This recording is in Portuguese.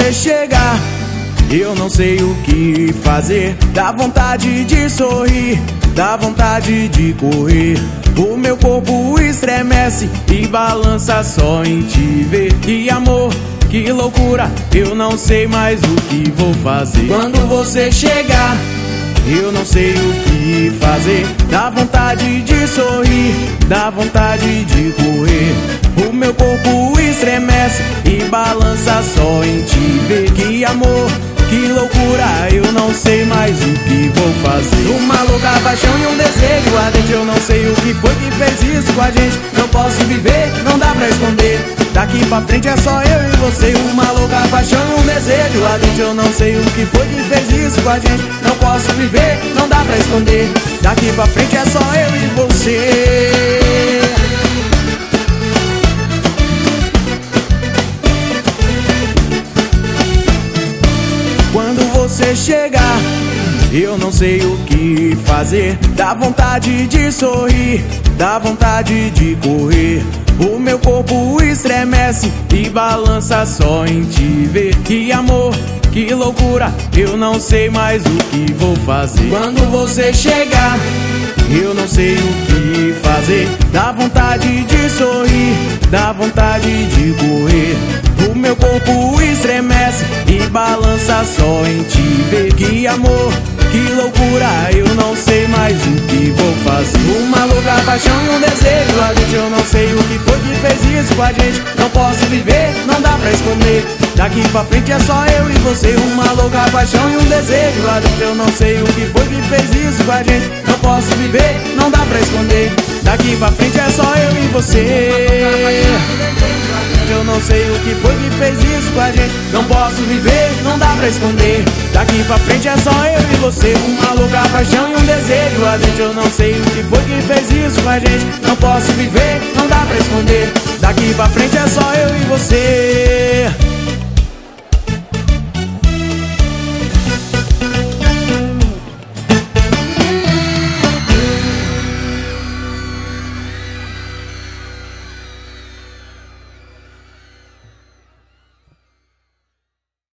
você chegar, eu não sei o que fazer. Dá vontade de sorrir, dá vontade de correr. O meu corpo estremece e balança só em te ver. Que amor, que loucura, eu não sei mais o que vou fazer. Quando você chegar, eu não sei o que fazer. Dá vontade de sorrir, dá vontade de correr. O meu corpo estremece e balança só em te ver. Que amor, que loucura, eu não sei mais o que vou fazer. Uma louca paixão e um desejo ardente, eu não sei o que foi que fez isso com a gente. Não posso viver, não dá pra esconder. Daqui pra frente é só eu e você. Uma louca paixão e um desejo ardente, eu não sei o que foi que fez isso com a gente. Não posso viver, não dá pra esconder. Daqui pra frente é só eu e você. Quando você chegar, eu não sei o que fazer. Dá vontade de sorrir, dá vontade de correr. O meu corpo estremece e balança só em te ver. Que amor, que loucura, eu não sei mais o que vou fazer. Quando você chegar, eu não sei o que fazer. Dá vontade de sorrir, dá vontade de correr. O meu corpo estremece e balança só em te ver. Que amor, que loucura, eu não sei mais o que vou fazer. Uma louca paixão e um desejo ardente, eu não sei o que foi que fez isso com a gente. Não posso viver, não dá pra esconder. Daqui pra frente é só eu e você. Uma louca paixão e um desejo ardente, eu não sei o que foi que fez isso com a gente. Não posso viver, não dá pra esconder. Daqui pra frente é só eu e você. Eu não sei o que foi que fez isso com a gente. Não posso viver, não dá pra esconder. Daqui pra frente é só eu e você. Uma louca paixão e um desejo ardente, eu não sei o que foi que fez isso com a gente. Não posso viver, não dá pra esconder. Daqui pra frente é só eu e você.